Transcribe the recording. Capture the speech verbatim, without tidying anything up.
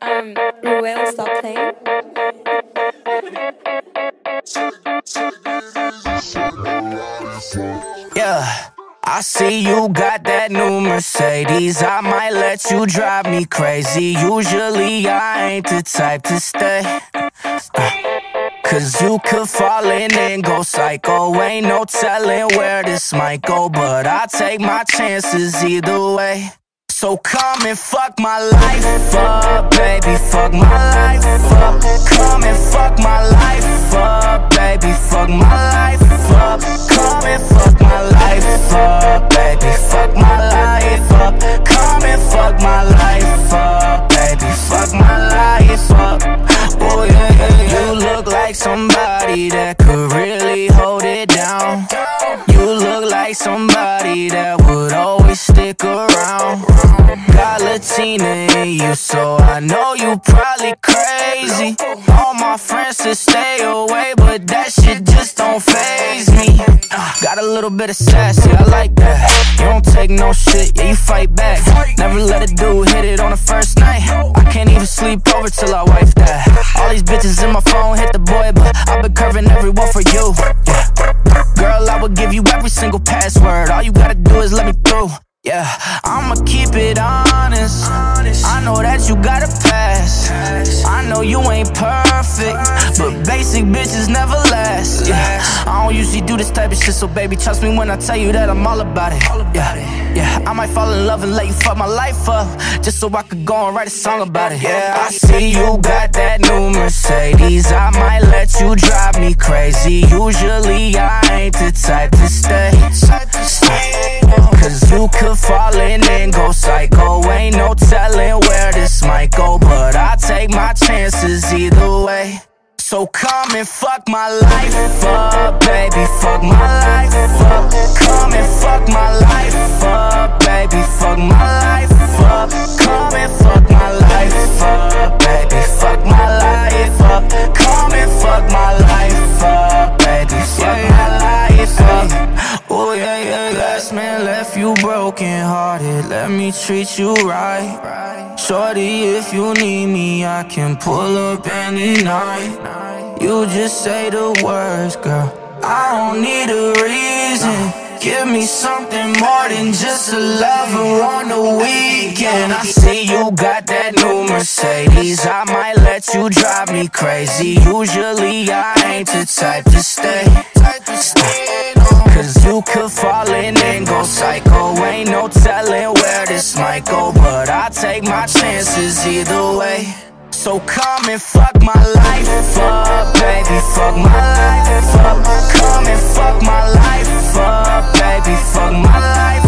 Um, Ruel, stop playing. Yeah, I see you got that new Mercedes. I might let you drive me crazy. Usually I ain't the type to stay, uh, cause you could fall in and go psycho. Ain't no telling where this might go, but I take my chances either way. So come and fuck my life up, baby, fuck my life up. Come and fuck my life up, baby, fuck my life up. Come and fuck my life up, baby, fuck my life up. Come and fuck my life up, baby, fuck my life up. Oh yeah, yeah, yeah. You look like somebody that could really hold it down. You look like somebody that would always stick around. Got Latina in you, so I know you probably crazy. All my friends to stay away, but that shit just don't faze me. uh, Got a little bit of sassy, I like that. You don't take no shit, yeah, you fight back. Never let a dude hit it on the first night. I can't even sleep over till I wife that. All these bitches in my phone hit the boy, but I've been curving everyone for you, yeah. Girl, I would give you every single password. All you gotta do is let me through. Yeah, I'ma keep it honest. I know that you got a pass. I know you ain't perfect, but basic bitches never last. Yeah, I don't usually do this type of shit, so baby, trust me when I tell you that I'm all about it. Yeah, yeah, I might fall in love and let you fuck my life up, just so I could go and write a song about it. Yeah, I see you got that new Mercedes. I might let you drive me crazy. Usually I ain't the type to stay, cause you could fall in and go psycho. Ain't no telling where this might go, but I take my chances either way. So come and fuck my life up, baby, fuck my life up. Come and fuck my life up, baby, fuck my life up. Come and fuck my life up, baby, fuck my life up. Come and fuck my life up, baby, fuck my life up. Oh yeah, yeah, last man left you broken hearted. Let me treat you right. Shorty, if you need me, I can pull up any night. You just say the words, girl, I don't need a reason. Give me something more than just a lover on the weekend. I see you got that new Mercedes. I might let you drive me crazy. Usually I ain't the type to stay, cause you could fall in and go psycho. Ain't no telling where this might go, but I take my chances either way. So come and fuck my life up, baby, fuck my life up. Come and fuck my life up, baby, fuck my life